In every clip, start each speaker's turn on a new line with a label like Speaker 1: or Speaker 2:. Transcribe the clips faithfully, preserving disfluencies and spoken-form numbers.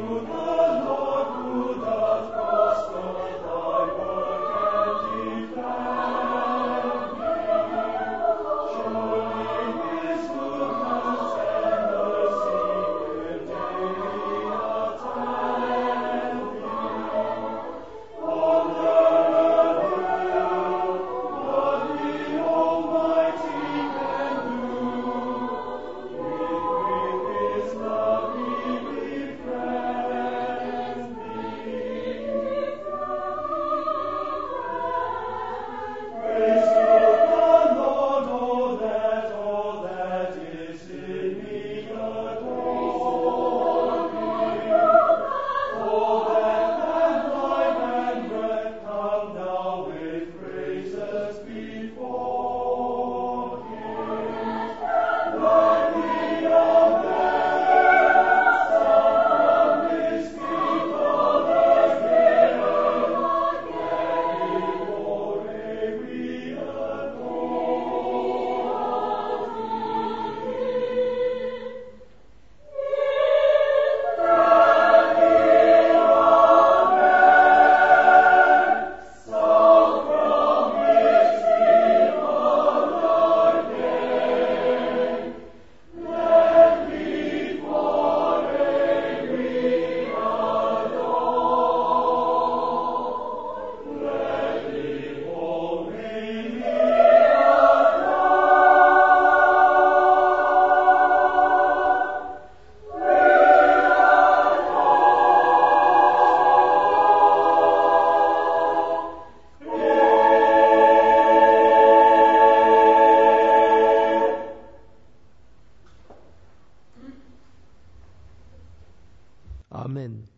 Speaker 1: Amen.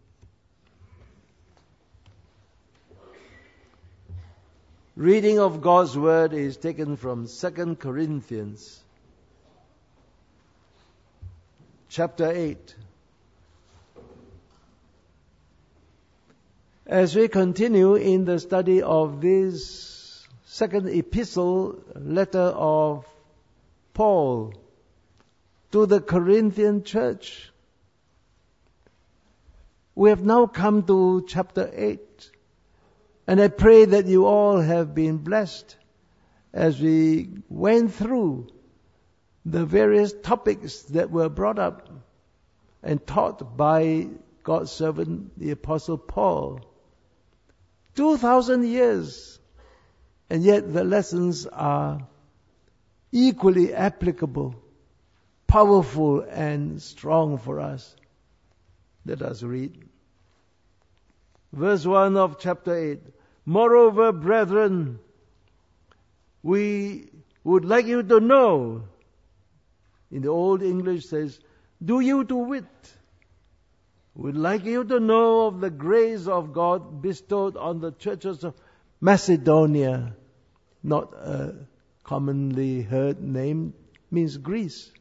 Speaker 1: Reading of God's Word is taken from Second Corinthians chapter eight. As we continue in the study of this second epistle letter of Paul to the Corinthian church, we have now come to chapter eight. And I pray that you all have been blessed as we went through the various topics that were brought up and taught by God's servant, the Apostle Paul. Two thousand years, and yet the lessons are equally applicable, powerful, and strong for us. Let us read. Verse one of chapter eight. Moreover, brethren, we would like you to know, in the Old English says, do you to wit, we'd like you to know of the grace of God bestowed on the churches of Macedonia. Not a commonly heard name, means Greece.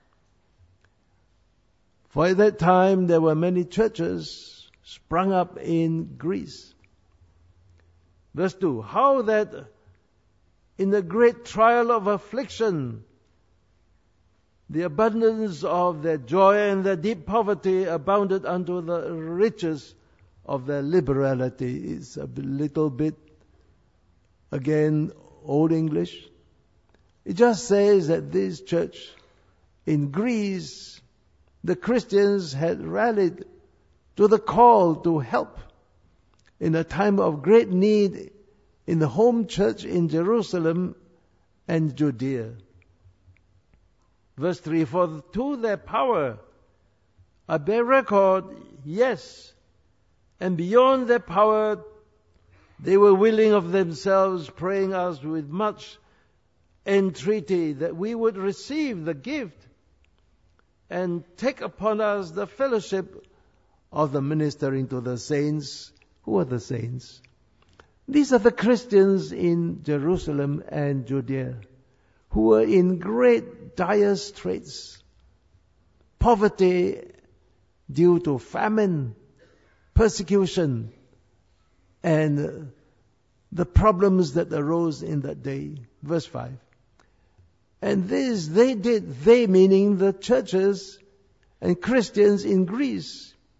Speaker 1: For at that time there were many churches sprung up in Greece. Verse two, how that in the great trial of affliction, the abundance of their joy and their deep poverty abounded unto the riches of their liberality. It's a little bit, again, Old English. It just says that this church in Greece, the Christians had rallied to the call to help in a time of great need in the home church in Jerusalem and Judea. Verse three, for to their power I bear record, yes, and beyond their power they were willing of themselves, praying us with much entreaty that we would receive the gift and take upon us the fellowship of the ministering to the saints. Who are the saints? These are the Christians in Jerusalem and Judea who were in great dire straits, poverty due to famine, persecution, and the problems that arose in that day. Verse five. And this they did, they meaning the churches and Christians in Greece,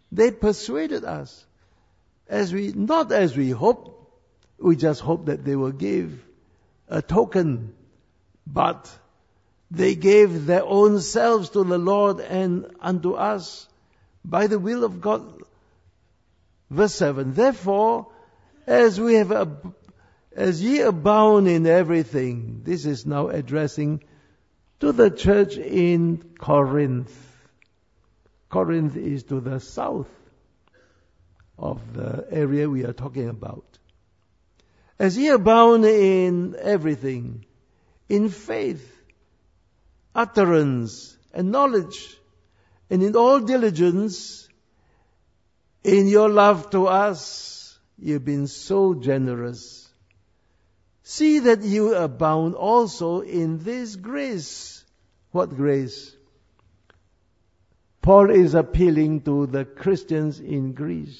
Speaker 1: They persuaded us. As we, not as we hope, we just hope that they will give a token, but they gave their own selves to the Lord and unto us by the will of God. Verse seven, therefore, as we have, ab- as ye abound in everything, this is now addressing to the church in Corinth. Corinth is to the south of the area we are talking about. As ye abound in everything, in faith, utterance, and knowledge, and in all diligence, in your love to us, you've been so generous. See that you abound also in this grace. What grace? Paul is appealing to the Christians in Greece,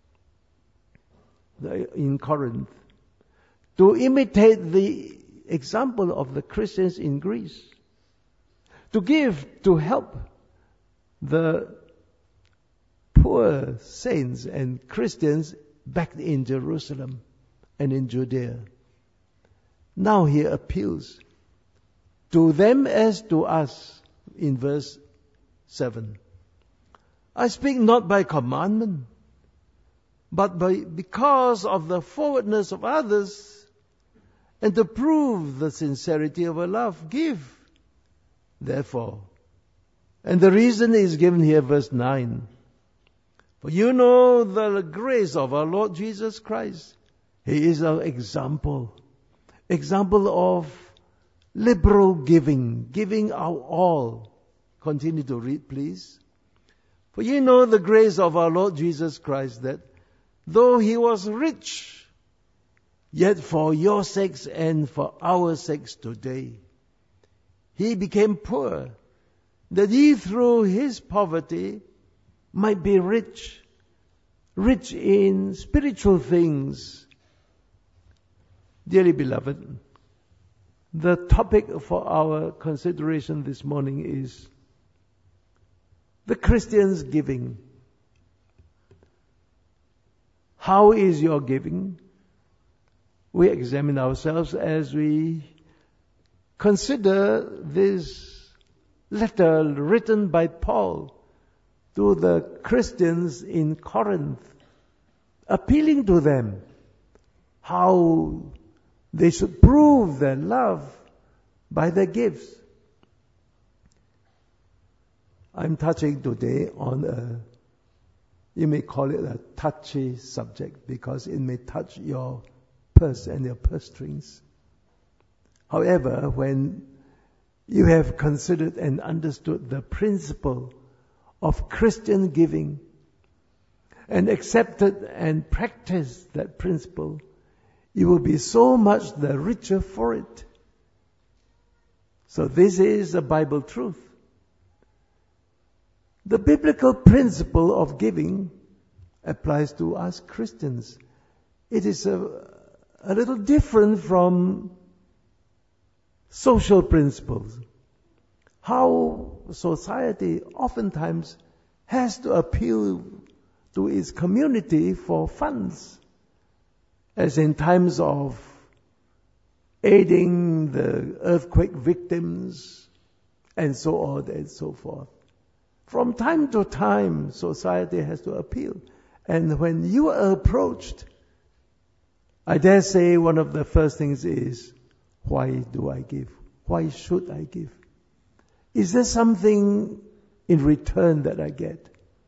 Speaker 1: in Corinth, to imitate the example of the Christians in Greece, to give, to help the poor saints and Christians back in Jerusalem and in Judea. Now he appeals to them as to us in verse seven. I speak not by commandment, but by because of the forwardness of others, and to prove the sincerity of our love, give. Therefore, and the reason is given here, verse nine. For you know the grace of our Lord Jesus Christ. He is our example. Example of liberal giving, giving our all. Continue to read, please. For you know the grace of our Lord Jesus Christ, that though he was rich, yet for your sakes and for our sakes today, he became poor, that ye through his poverty might be rich, rich in spiritual things. Dearly beloved, the topic for our consideration this morning is the Christian's giving. How is your giving? We examine ourselves as we consider this letter written by Paul to the Christians in Corinth, appealing to them how they should prove their love by their gifts. I'm touching today on a, you may call it a touchy subject because it may touch your purse and your purse strings. However, when you have considered and understood the principle of Christian giving and accepted and practiced that principle, you will be so much the richer for it. So this is a Bible truth. The biblical principle of giving applies to us Christians. It is a, a little different from social principles. How society oftentimes has to appeal to its community for funds, as in times of aiding the earthquake victims and so on and so forth. From time to time, society has to appeal. And when you are approached, I dare say one of the first things is, why do I give? Why should I give? Is there something in return that I get?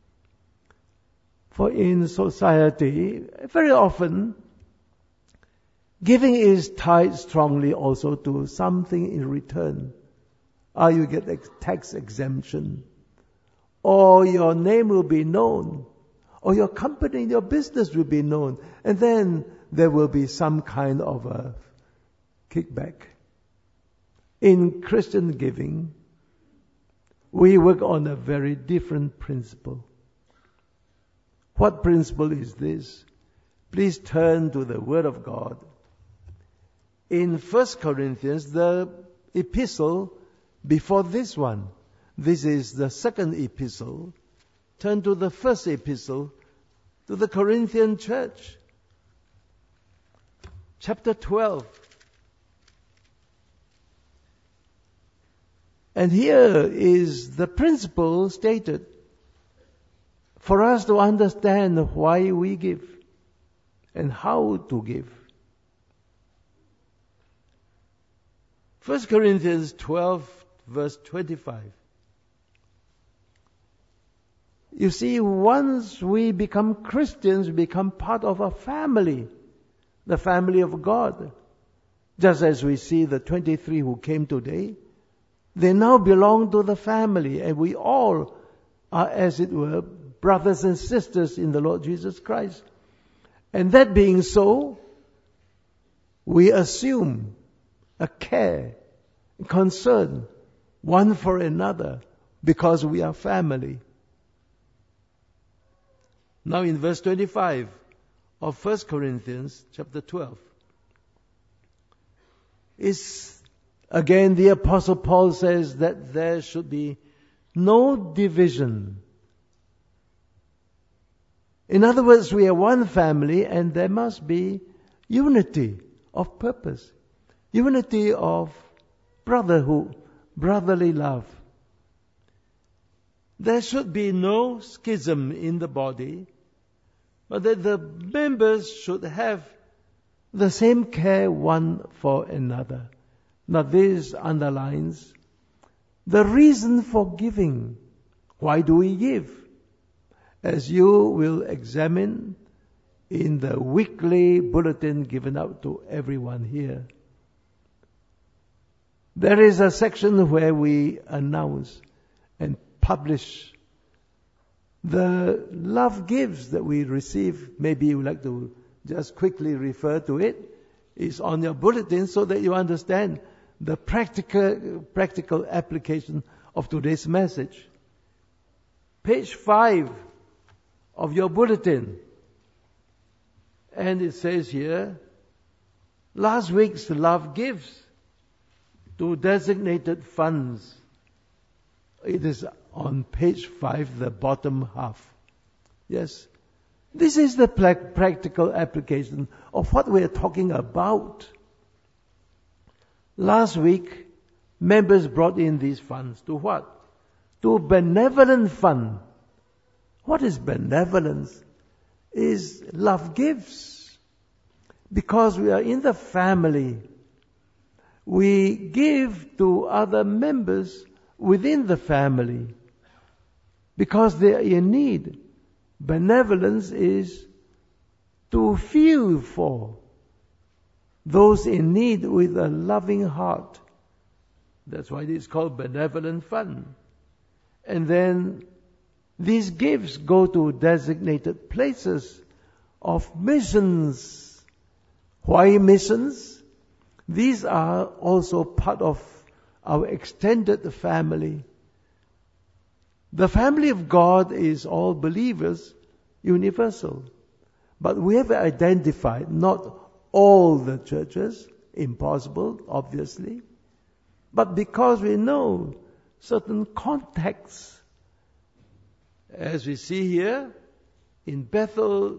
Speaker 1: For in society, very often, giving is tied strongly also to something in return. Or you get a tax exemption, or your name will be known, or your company, your business will be known, and then there will be some kind of a kickback. In Christian giving, we work on a very different principle. What principle is this? Please turn to the Word of God. In First Corinthians, the epistle before this one, this is the second epistle turn to the first epistle to the Corinthian church, chapter twelve. And here is the principle stated for us to understand why we give and how to give. First Corinthians twelve, verse twenty-five. You see, once we become Christians, we become part of a family, the family of God. Just as we see the twenty-three who came today, they now belong to the family, and we all are, as it were, brothers and sisters in the Lord Jesus Christ. And that being so, we assume a care, concern, one for another, because we are family. Now in verse twenty-five of First Corinthians chapter twelve, is again the Apostle Paul says that there should be no division. In other words, we are one family and there must be unity of purpose, unity of brotherhood, brotherly love. There should be no schism in the body, but that the members should have the same care one for another. Now this underlines the reason for giving. Why do we give? As you will examine in the weekly bulletin given out to everyone here. There is a section where we announce and publish the love gifts that we receive. Maybe you would like to just quickly refer to it. It's on your bulletin so that you understand the practical practical application of today's message. Page five of your bulletin. And it says here, last week's love gifts to designated funds. It is on page five, the bottom half. Yes. This is the practical application of what we are talking about. Last week, members brought in these funds to what? To a benevolent fund. What is benevolence? Is love gifts. Because we are in the family, we give to other members within the family because they are in need. Benevolence is to feel for those in need with a loving heart. That's why it's called benevolent fund. And then these gifts go to designated places of missions. Why missions? These are also part of our extended family. The family of God is all believers, universal. But we have identified not all the churches, impossible, obviously. But because we know certain contexts, as we see here in Bethel,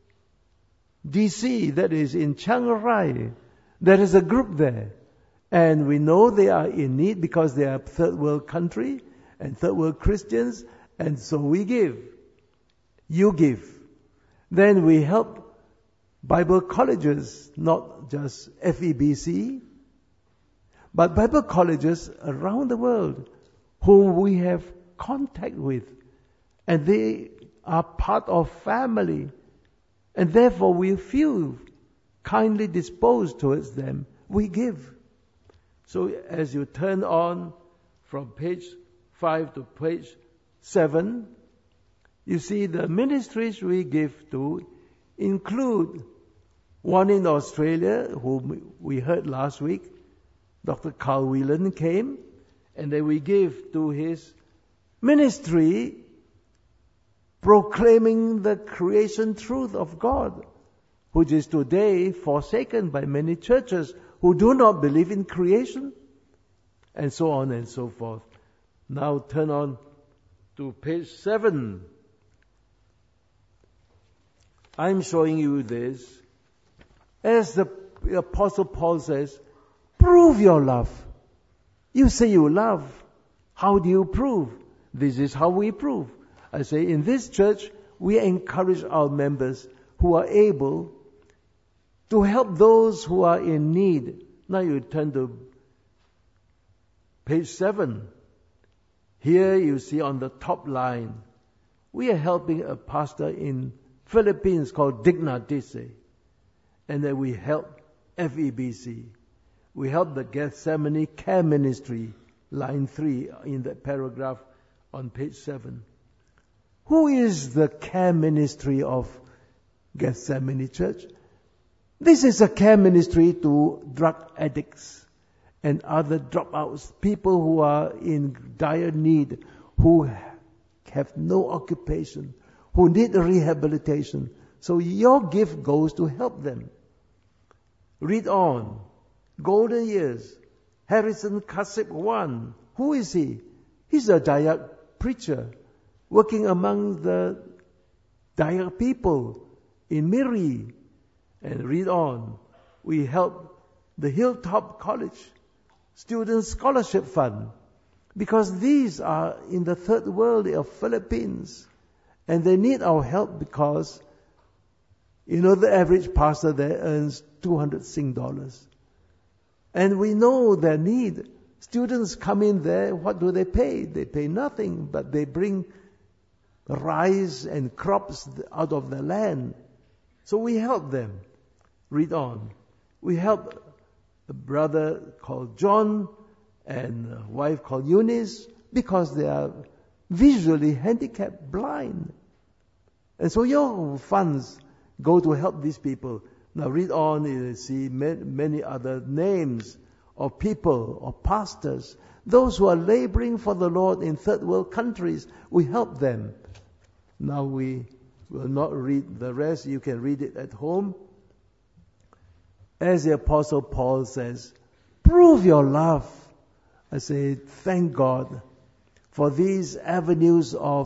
Speaker 1: D C, that is in Chiang Rai, there is a group there. And we know they are in need because they are third world country and third world Christians, and so we give. You give. Then we help Bible colleges, not just F E B C, but Bible colleges around the world whom we have contact with. And they are part of family. And therefore we feel kindly disposed towards them. We give. So as you turn on from page five to page seven, you see the ministries we give to include one in Australia, whom we heard last week. Doctor Carl Whelan came, and then we give to his ministry proclaiming the creation truth of God, which is today forsaken by many churches who do not believe in creation, and so on and so forth. Now turn on to page seven I'm showing you this. As the Apostle Paul says, prove your love. You say you love. How do you prove? This is how we prove. I say, in this church, we encourage our members who are able to help those who are in need. Now you turn to page seven. Here you see on the top line, we are helping a pastor in Philippines called Digna Dise. And then we help F E B C. We help the Gethsemane Care Ministry, line three in that paragraph on page seven. Who is the care ministry of Gethsemane Church? This is a care ministry to drug addicts and other dropouts, people who are in dire need, who have no occupation, who need rehabilitation. So your gift goes to help them. Read on. Golden Years. Harrison Kasip one. Who is he? He's a Dayak preacher working among the Dayak people in Miri. And read on. We help the Hilltop College Student Scholarship Fund, because these are in the third world of Philippines, and they need our help because, you know, the average pastor there earns two hundred Sing dollars. And we know their need. Students come in there, what do they pay? They pay nothing, but they bring rice and crops out of the land. So we help them. Read on. We help a brother called John and a wife called Eunice because they are visually handicapped, blind. And so your funds go to help these people. Now read on, you see many other names of people, of pastors, those who are laboring for the Lord in third world countries. We help them. Now we will not read the rest. You can read it at home. As the Apostle Paul says, prove your love. I say, thank God for these avenues of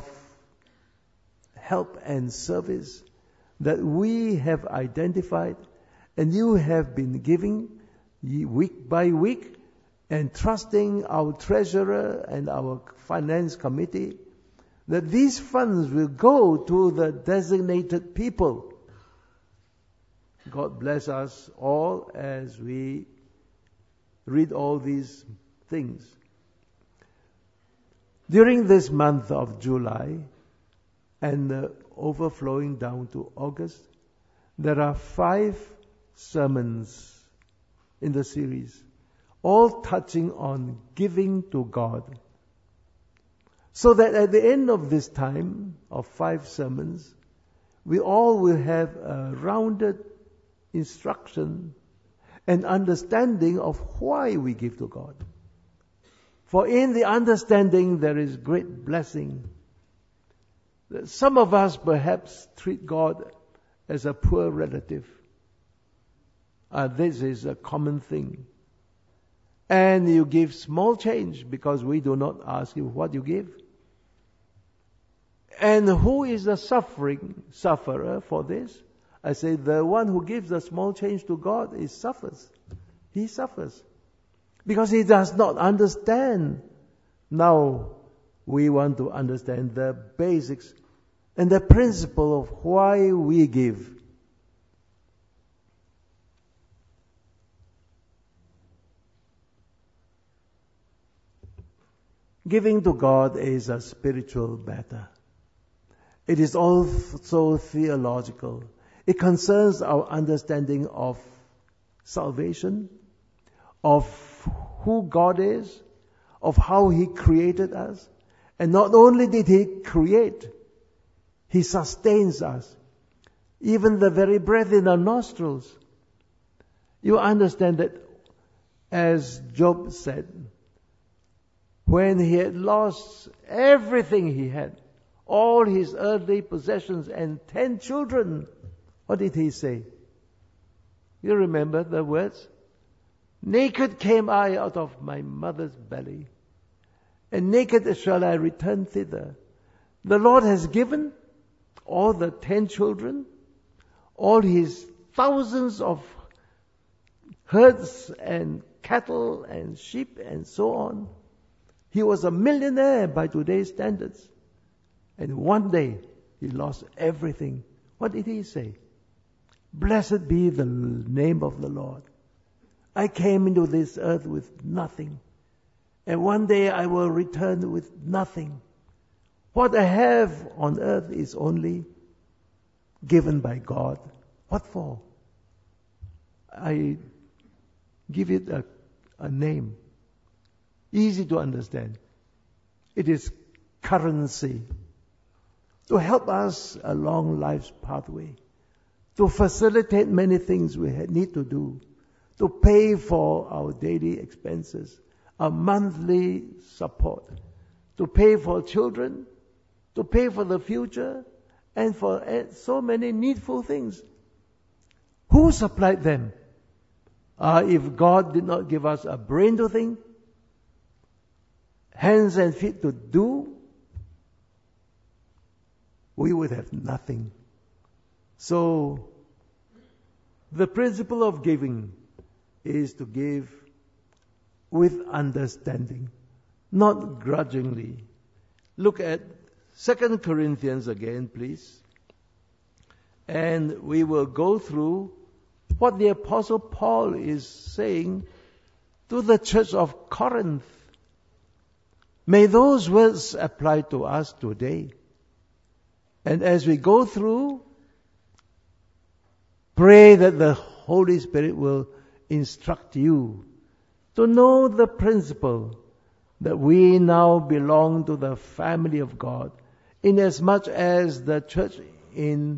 Speaker 1: help and service that we have identified and you have been giving week by week and trusting our treasurer and our finance committee that these funds will go to the designated people. God bless us all as we read all these things. During this month of July and uh, overflowing down to August, there are five sermons in the series, all touching on giving to God. So that at the end of this time of five sermons, we all will have a rounded instruction and understanding of why we give to God. For in the understanding there is great blessing. Some of us perhaps treat God as a poor relative. Uh, this is a common thing. And you give small change because we do not ask you what you give. And who is the suffering sufferer for this? I say the one who gives a small change to God is suffers. He suffers. Because he does not understand. Now we want to understand the basics and the principle of why we give. Giving to God is a spiritual matter. It is also theological. It concerns our understanding of salvation, of who God is, of how He created us. And not only did He create, He sustains us. Even the very breath in our nostrils. You understand that, as Job said, when he had lost everything he had, all his earthly possessions and ten children, what did he say? You remember the words? Naked came I out of my mother's belly, and naked shall I return thither. The Lord has given all the ten children, all his thousands of herds and cattle and sheep and so on. He was a millionaire by today's standards. And one day, he lost everything. What did he say? Blessed be the name of the Lord. I came into this earth with nothing. And one day I will return with nothing. What I have on earth is only given by God. What for? I give it a, a name. Easy to understand. It is currency. To help us along life's pathway. To facilitate many things we need to do. To pay for our daily expenses. Our monthly support. To pay for children. To pay for the future. And for so many needful things. Who supplied them? Uh, if God did not give us a brain to think, hands and feet to do, we would have nothing. So, the principle of giving is to give with understanding, not grudgingly. Look at Second Corinthians again, please. And we will go through what the Apostle Paul is saying to the church of Corinth. May those words apply to us today. And as we go through, pray that the Holy Spirit will instruct you to know the principle that we now belong to the family of God, inasmuch as the church in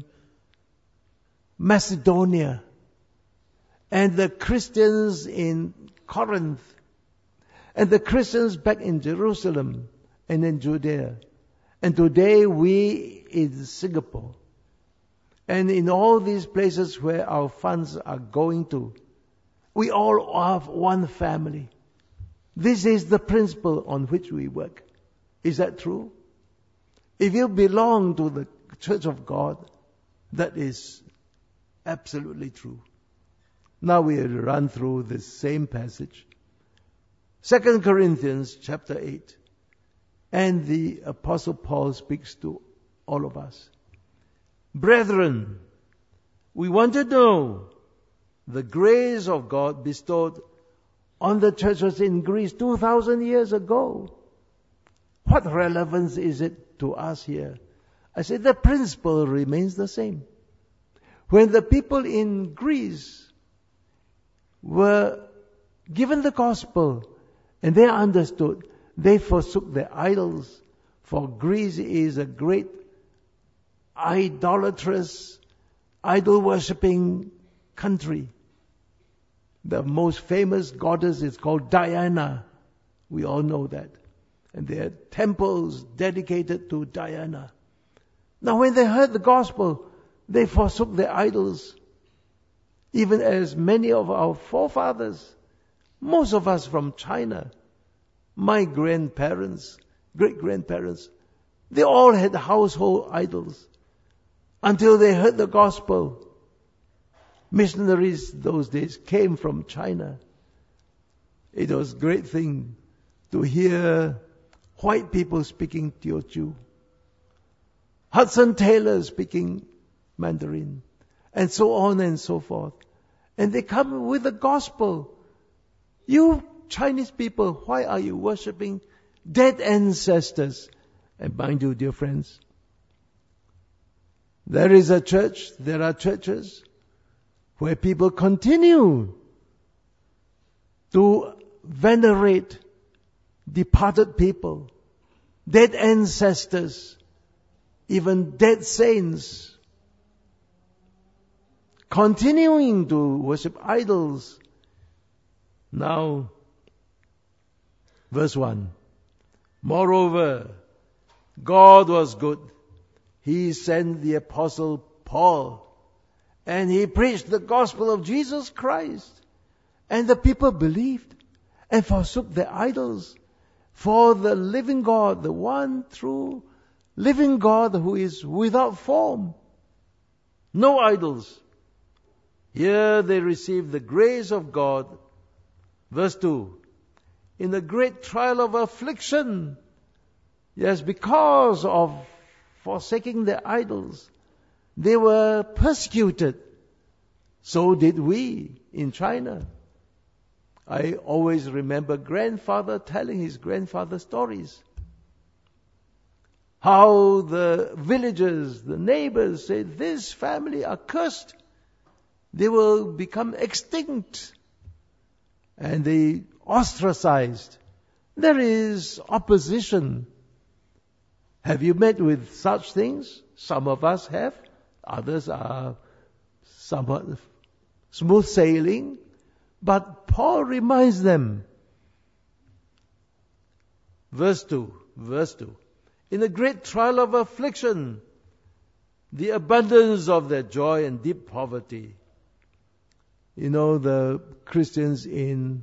Speaker 1: Macedonia and the Christians in Corinth and the Christians back in Jerusalem and in Judea. And today we in Singapore and in all these places where our funds are going to, we all have one family. This is the principle on which we work. Is that true? If you belong to the Church of God, that is absolutely true. Now we run through this same passage. Second Corinthians chapter eight. And the Apostle Paul speaks to all of us. Brethren, we want to know the grace of God bestowed on the churches in Greece two thousand years ago. What relevance is it to us here? I said the principle remains the same. When the people in Greece were given the gospel and they understood, they forsook their idols, for Greece is a great idolatrous, idol-worshipping country. The most famous goddess is called Diana. We all know that. And there are temples dedicated to Diana. Now when they heard the gospel, they forsook their idols. Even as many of our forefathers, most of us from China, my grandparents, great-grandparents, they all had household idols until they heard the gospel. Missionaries those days came from China. It was a great thing to hear white people speaking Teochew, Hudson Taylor speaking Mandarin, and so on and so forth. And they come with the gospel. You Chinese people, why are you worshipping dead ancestors? And mind you, dear friends, there is a church, there are churches where people continue to venerate departed people, dead ancestors, even dead saints, continuing to worship idols. Now, verse one. Moreover, God was good. He sent the apostle Paul, and he preached the gospel of Jesus Christ. And the people believed and forsook their idols for the living God, the one true living God who is without form. No idols. Here they received the grace of God. Verse two. In the great trial of affliction, yes, because of forsaking their idols, they were persecuted. So did we in China. I always remember grandfather telling his grandfather stories. How the villagers, the neighbors said, this family are cursed. They will become extinct. And they ostracized. There is opposition. Have you met with such things? Some of us have. Others are somewhat smooth sailing. But Paul reminds them. Verse two. Verse two. In the great trial of affliction, the abundance of their joy and deep poverty. You know, the Christians in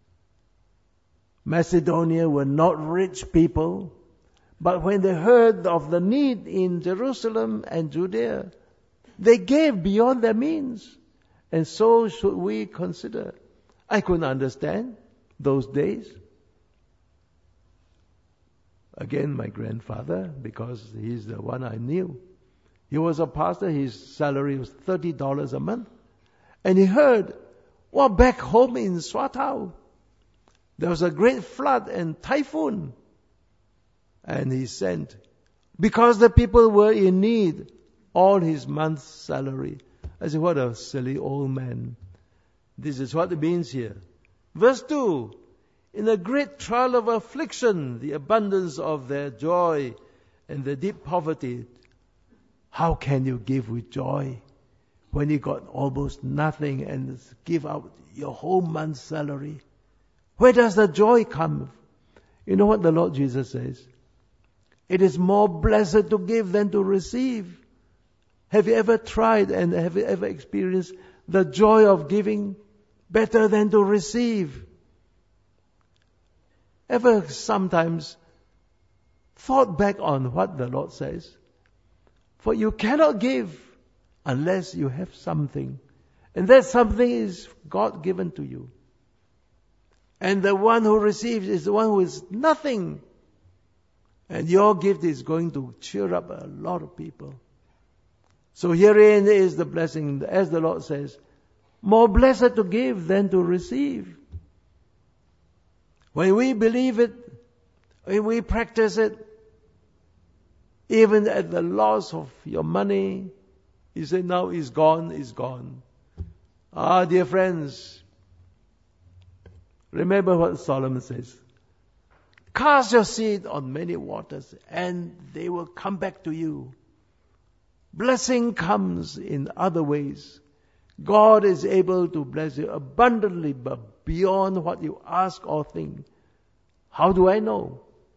Speaker 1: Macedonia were not rich people, but when they heard of the need in Jerusalem and Judea, they gave beyond their means. And so should we consider. I couldn't understand those days. Again, my grandfather, because he's the one I knew. He was a pastor, his salary was thirty dollars a month. And he heard, well, back home in Swatow, there was a great flood and typhoon. And he sent, because the people were in need, all his month's salary. I said, what a silly old man. This is what it means here. Verse two, in a great trial of affliction, the abundance of their joy and their deep poverty. How can you give with joy when you got almost nothing and give out your whole month's salary? Where does the joy come? You know what the Lord Jesus says? It is more blessed to give than to receive. Have you ever tried and have you ever experienced the joy of giving better than to receive? Ever sometimes thought back on what the Lord says? For you cannot give unless you have something. And that something is God given to you. And the one who receives is the one who is nothing. And your gift is going to cheer up a lot of people. So herein is the blessing, as the Lord says, more blessed to give than to receive. When we believe it, when we practice it, even at the loss of your money, you say, now it's gone, it's gone. Ah, dear friends, remember what Solomon says. Cast your seed on many waters, and they will come back to you. Blessing comes in other ways. God is able to bless you abundantly, but beyond what you ask or think. How do I know?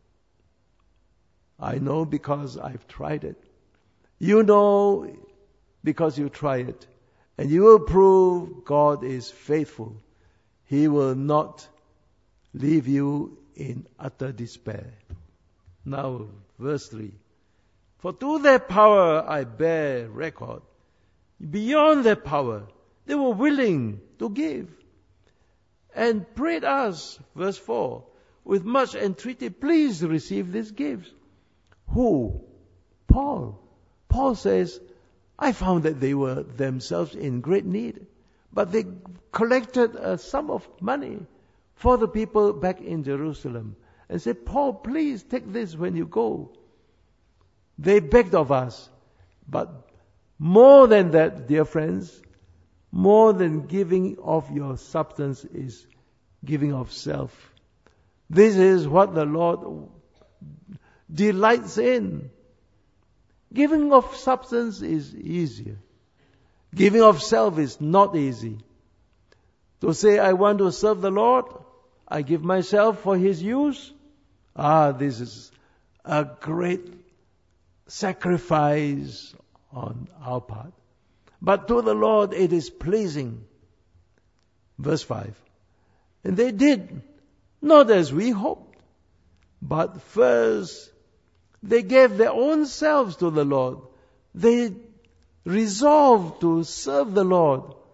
Speaker 1: I know because I've tried it. You know because you try it. And you will prove God is faithful. He will not leave you in utter despair. Now, verse three. For to their power I bear record. Beyond their power, they were willing to give. And prayed us, verse four, with much entreaty, please receive these gifts. Who? Paul. Paul says, I found that they were themselves in great need, but they collected a sum of money for the people back in Jerusalem and said, Paul, please take this when you go. They begged of us, but more than that, dear friends, more than giving of your substance is giving of self. This is what the Lord delights in. Giving of substance is easier. Giving of self is not easy. To say, I want to serve the Lord, I give myself for His use. Ah, this is a great sacrifice on our part. But to the Lord it is pleasing. Verse five. And they did, not as we hoped, but first they gave their own selves to the Lord. They resolved to serve the Lord.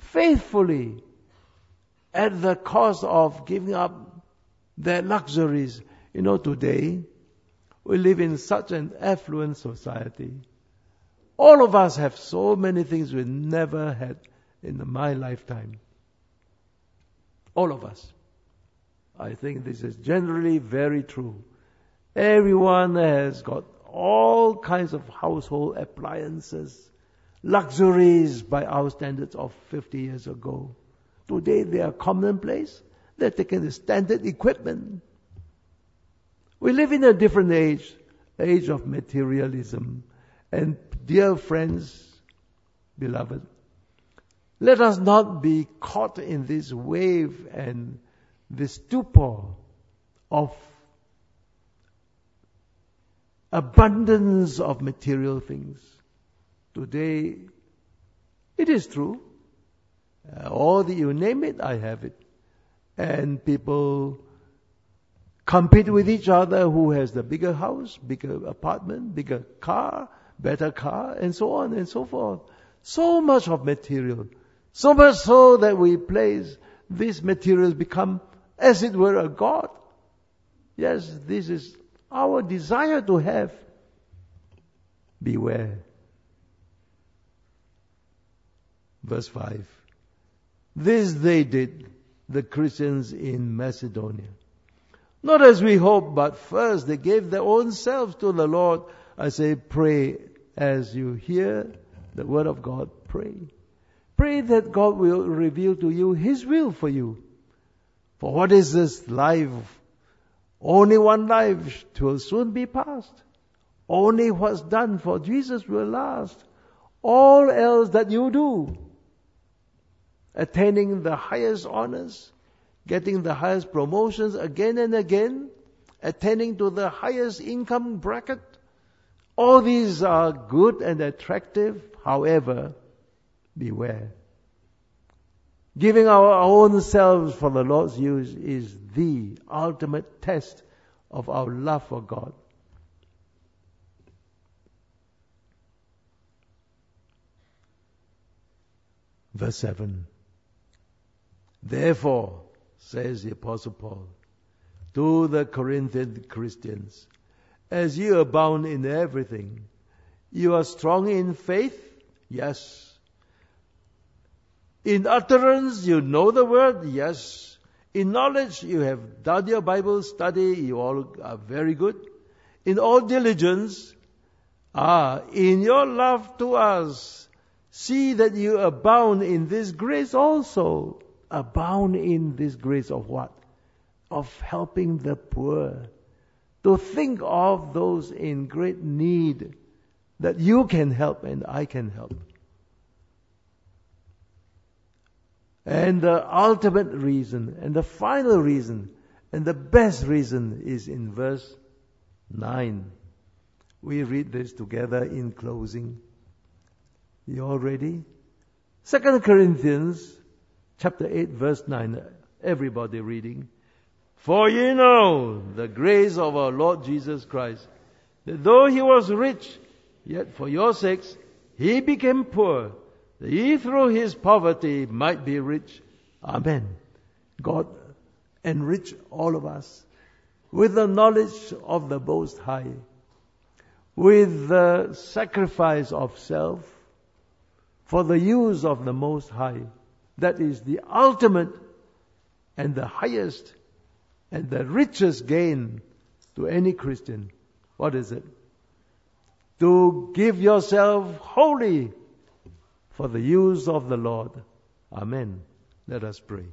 Speaker 1: faithfully at the cost of giving up their luxuries. You know, today, we live in such an affluent society. All of us have so many things we never had in my lifetime. All of us. I think this is generally very true. Everyone has got all kinds of household appliances, luxuries by our standards of fifty years ago. Today they are commonplace. They're taking the standard equipment. We live in a different age, age of materialism. And dear friends, beloved, let us not be caught in this wave and this stupor of abundance of material things. Today, it is true. Uh, all the, you name it, I have it. And people compete with each other who has the bigger house, bigger apartment, bigger car, better car, and so on and so forth. So much of material. So much so that we place these materials become, as it were, a god. Yes, this is our desire to have. Beware. Verse five. This they did, the Christians in Macedonia. Not as we hoped, but first they gave their own selves to the Lord. I say, pray as you hear the word of God, pray. Pray that God will reveal to you His will for you. For what is this life? Only one life will soon be past. Only what's done for Jesus will last. All else that you do, attaining the highest honors, getting the highest promotions again and again, attaining to the highest income bracket, all these are good and attractive. However, beware. Giving our own selves for the Lord's use is the ultimate test of our love for God. Verse seven. Therefore, says the Apostle Paul, to the Corinthian Christians, as you abound in everything, you are strong in faith, yes. In utterance, you know the word, yes. In knowledge, you have done your Bible study, you all are very good. In all diligence, ah, in your love to us, see that you abound in this grace also. Abound in this grace of what? Of helping the poor. To think of those in great need that you can help and I can help. And the ultimate reason, and the final reason, and the best reason is in verse nine. We read this together in closing. You all ready? Second Corinthians chapter eight, verse nine. Everybody reading. For ye know the grace of our Lord Jesus Christ, that though He was rich, yet for your sakes He became poor, that ye through His poverty might be rich. Amen. God enrich all of us with the knowledge of the Most High, with the sacrifice of self for the use of the Most High. That is the ultimate and the highest and the richest gain to any Christian. What is it? To give yourself wholly for the use of the Lord. Amen. Let us pray.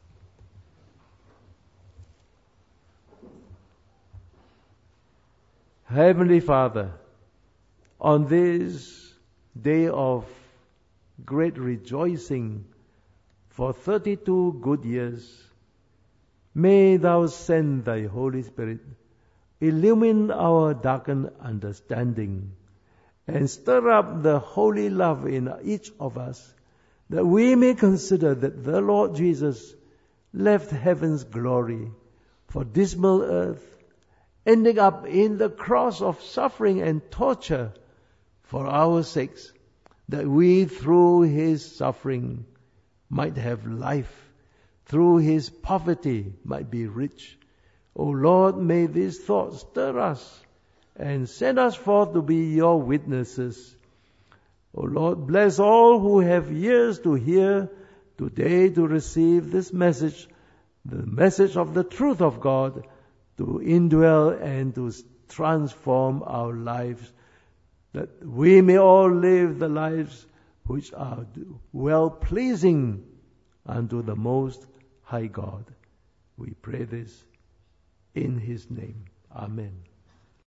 Speaker 1: Heavenly Father, on this day of great rejoicing for thirty-two good years, may Thou send Thy Holy Spirit, illumine our darkened understanding, and stir up the holy love in each of us, that we may consider that the Lord Jesus left heaven's glory for dismal earth, ending up in the cross of suffering and torture for our sakes, that we through His suffering might have life, through his poverty might be rich. O Lord, may these thoughts stir us and send us forth to be your witnesses. O Lord, bless all who have ears to hear today, to receive this message, the message of the truth of God, to indwell and to transform our lives, that we may all live the lives which are well-pleasing unto the Most High God. We pray this in his name. Amen.